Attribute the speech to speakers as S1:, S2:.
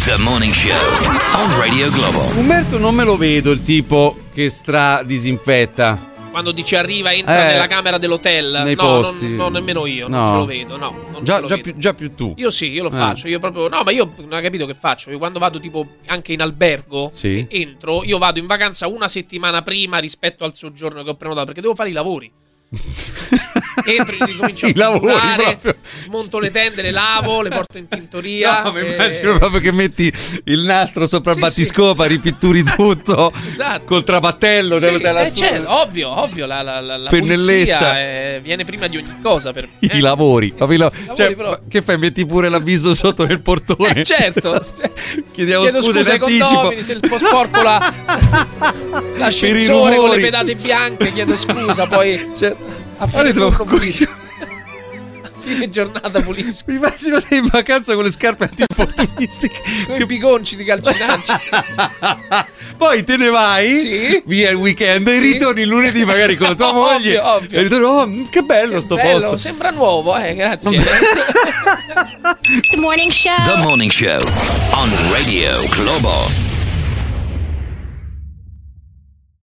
S1: The Morning Show on Radio Globo.
S2: Umberto non me lo vedo il tipo che disinfetta.
S3: Quando dice arriva, entra nella camera dell'hotel.
S2: Nei posti.
S3: No, nemmeno io, non ce lo vedo, no.
S2: Già più tu.
S3: Io sì, io lo faccio. Io proprio. No, ma io non ho capito che faccio. Io quando vado tipo anche in albergo, entro, io vado in vacanza una settimana prima rispetto al soggiorno che ho prenotato, perché devo fare i lavori. Entro, comincio a lavorare, smonto le tende, le lavo, le porto in tintoria.
S2: No, mi immagino proprio che metti il nastro sopra il battiscopa, ripitturi tutto.
S3: Esatto.
S2: Col trabattello
S3: ovvio, la pulizia viene prima di ogni cosa per me.
S2: I lavori.
S3: Cioè,
S2: che fai? Metti pure l'avviso sotto nel portone?
S3: Certo.
S2: Chiedo scusa in
S3: ai
S2: anticipo.
S3: condomini se il po' sporco l'ascensore con le pedate bianche, chiedo scusa, poi a fine giorno pulisco. A fine giornata pulisco.
S2: Mi immagino te in vacanza con le scarpe antinfortunistiche,
S3: con i bigonci di calcinacci.
S2: Poi te ne vai via il weekend e ritorni lunedì magari con la tua moglie.
S3: Ovvio.
S2: E ritorni, che bello sto posto.
S3: Sembra nuovo, grazie.
S1: The Morning Show on Radio Globo.